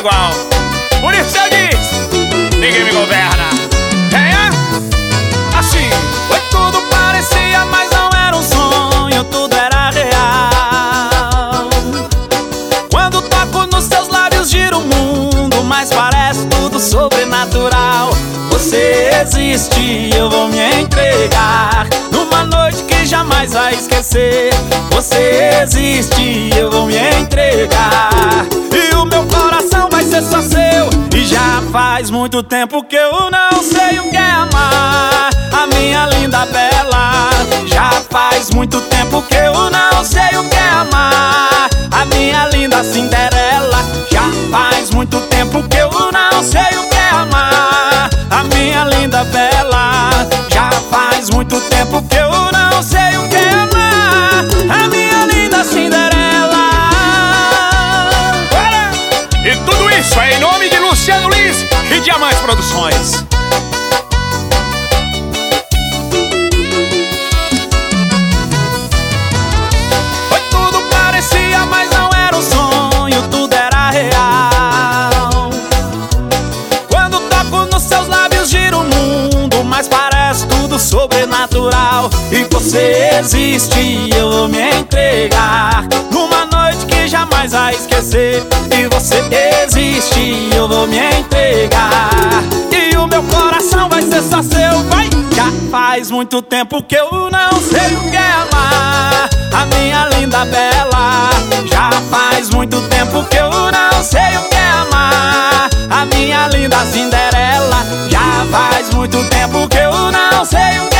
igual. Por isso eu disse, ninguém me governa. Assim. Foi tudo parecia, mas não era um sonho, tudo era real. Quando toco nos seus lábios gira o mundo, mas parece tudo sobrenatural. Você existe, eu vou me entregar numa noite que jamais vai esquecer. Você existe, eu vou me entregar e o meu coração vai ser só seu. E já faz muito tempo que eu não sei o que é amar, a minha linda bela. Já faz muito tempo que eu não sei o que é amar, a minha linda Cinderela. Já faz muito tempo que eu não sei o que é amar, a minha linda bela. Já faz muito tempo que eu não sei o que é amar, a minha linda Cinderela. E tudo isso é em nome de Luciano Lins e Diamante Produções. Foi tudo parecia, mas não era um sonho, tudo era real. Quando toco nos seus lábios gira o mundo, mas parece tudo sobrenatural. E você existe, eu vou me entregar numa noite que jamais vai esquecer. E você existe, eu vou me entregar e o meu coração vai ser só seu. Vai! Já faz muito tempo que eu não sei o que é amar, a minha linda bela. Já faz muito tempo que eu não sei o que é amar, a minha linda Cinderela. Já faz muito tempo que eu não sei o que